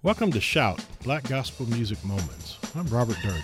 Welcome to Shout, Black Gospel Music Moments. I'm Robert Durden.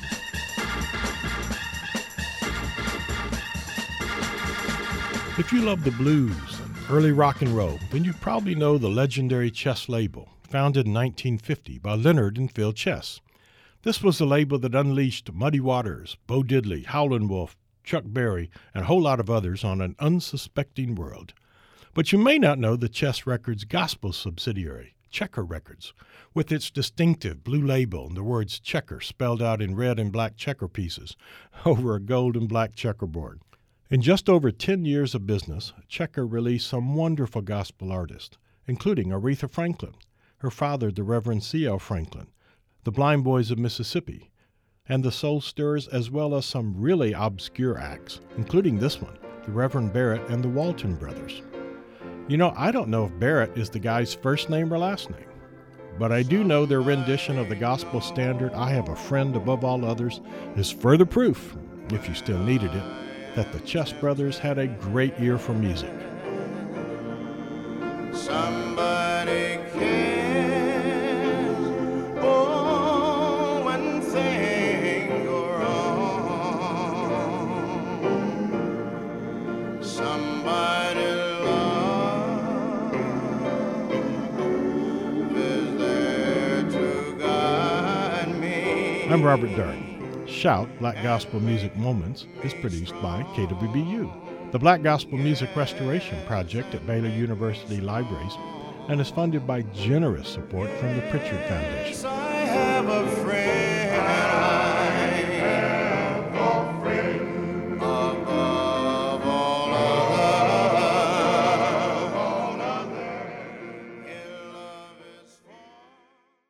If you love the blues and early rock and roll, then you probably know the legendary Chess label, founded in 1950 by Leonard and Phil Chess. This was the label that unleashed Muddy Waters, Bo Diddley, Howlin' Wolf, Chuck Berry, and a whole lot of others on an unsuspecting world. But you may not know the Chess Records gospel subsidiary, Checker Records, with its distinctive blue label and the words Checker spelled out in red and black checker pieces over a gold and black checkerboard. In just over 10 years of business, Checker released some wonderful gospel artists, including Aretha Franklin, her father, the Reverend C.L. Franklin, the Blind Boys of Mississippi, and the Soul Stirrers, as well as some really obscure acts, including this one, the Reverend Barrett and the Walton Brothers. You know, I don't know if Barrett is the guy's first name or last name, but I do know their rendition of the gospel standard, I Have a Friend Above All Others, is further proof, if you still needed it, that the Chess Brothers had a great ear for music. Somebody cares, oh, when things go wrong. Somebody love is there to guide me. I'm Robert Durden. Shout, Black Gospel Music Moments, is produced by KWBU, the Black Gospel Music Restoration Project at Baylor University Libraries, and is funded by generous support from the Pritchard Foundation. I have a friend.